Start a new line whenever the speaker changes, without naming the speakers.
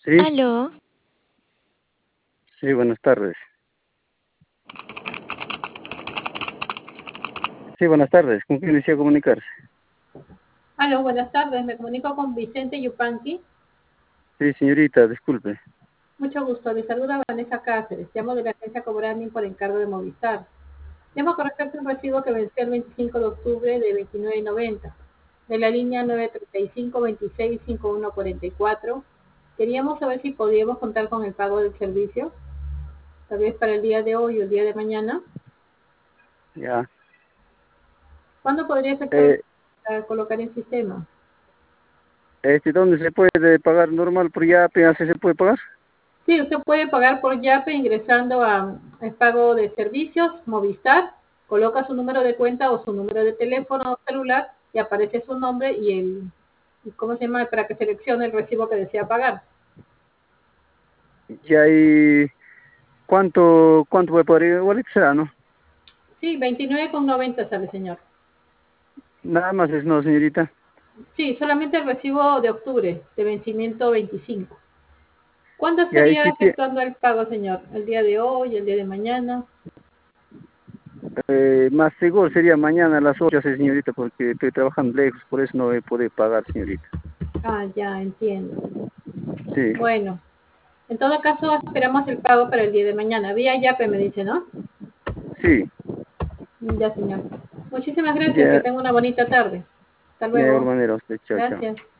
Sí,
Aló,
sí, buenas tardes. Sí, buenas tardes. ¿Con quién desea comunicarse?
Aló, buenas tardes. Me comunico con Vicente Yupanqui.
Sí, señorita, disculpe.
Mucho gusto. Le saluda Vanessa Cáceres. Llamo de la agencia Cobrani por encargo de Movistar. Llamo con respecto a un recibo que venció el 25 de octubre de 29.90 de la línea 935-26-5144. Queríamos saber si podíamos contar con el pago del servicio, tal vez para el día de hoy o el día de mañana.
Ya.
¿Cuándo podría efectuar
Eh,
para colocar en sistema?
¿Dónde se puede pagar normal por ya apenas se puede pagar?
Sí, usted puede pagar por Yape ingresando a el pago de servicios, Movistar, coloca su número de cuenta o su número de teléfono celular y aparece su nombre y ¿cómo se llama? Para que seleccione el recibo que desea pagar.
Ya, ¿y cuánto puede pagar? Igual que será, ¿no?
Sí, 29,90 sale, señor.
Nada más es no, señorita.
Sí, solamente el recibo de octubre, de vencimiento 25. ¿Cuándo
Ya, ¿y
estaría efectuando el pago, señor? ¿El día de hoy, el día de mañana?
más seguro sería mañana a las 8, sí, señorita, porque estoy trabajando lejos, por eso no voy a poder pagar, señorita.
Ah, ya entiendo.
Sí,
Bueno, en todo caso esperamos el pago para el día de mañana. Vía Yape me dice, ¿no?
sí,
Ya, señor. Muchísimas gracias. Que
ya,
tenga una bonita tarde. Hasta
ya de igual
luego.
manera usted, chao, chao.
Gracias.